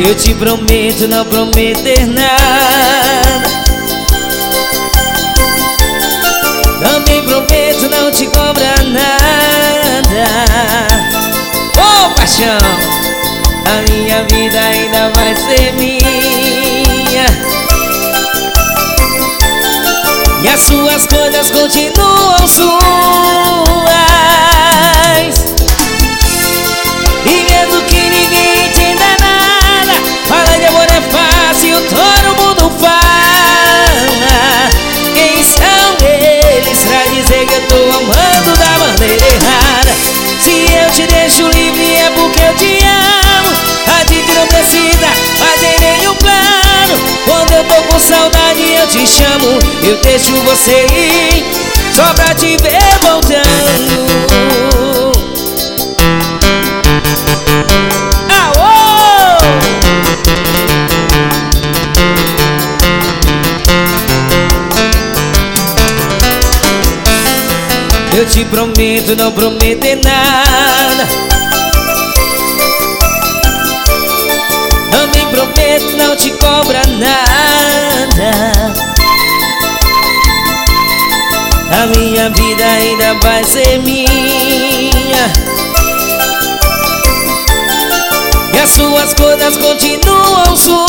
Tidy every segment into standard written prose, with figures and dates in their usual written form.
Eu te prometo não prometer nada. Também prometo não te cobrar nada. Ô paixão, a minha vida ainda vai ser minha e as suas coisas continuam suas. E mesmo que ninguém entenda nada, falar de amor é fácil, todo mundo fala. Quem são eles pra dizer que eu tô amando da maneira errada? Se eu te deixo livre é porque eu te amo. A gente não precisa fazer nenhum plano. Quando eu tô com saudade eu te chamo. Eu deixo você ir só pra te ver voltando. Eu te prometo não prometer nada. Também prometo não te cobrar nada. A minha vida ainda vai ser minha e as suas coisas continuam suas.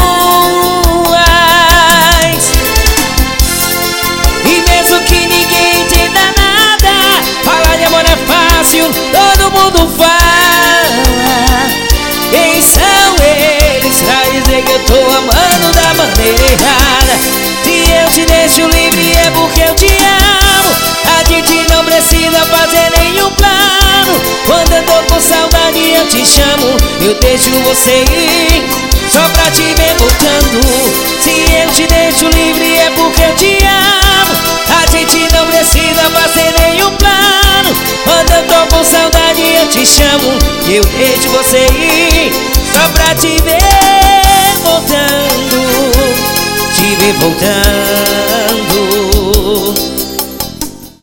E mesmo que ninguém entenda nada, falar de amor é fácil, todo mundo fala. Quem são eles pra dizer que eu tô amando da maneira errada? Se eu te deixo livre é porque eu te amo. A gente não precisa fazer nenhum plano. Quando eu tô com saudade eu te chamo. Eu deixo você ir só pra te ver voltando. Se eu te deixo livre é porque eu te amo. A gente não precisa fazer nenhum plano. Quando eu tô com saudade eu te chamo. Eu deixo você ir só pra te ver voltando. Te ver voltando.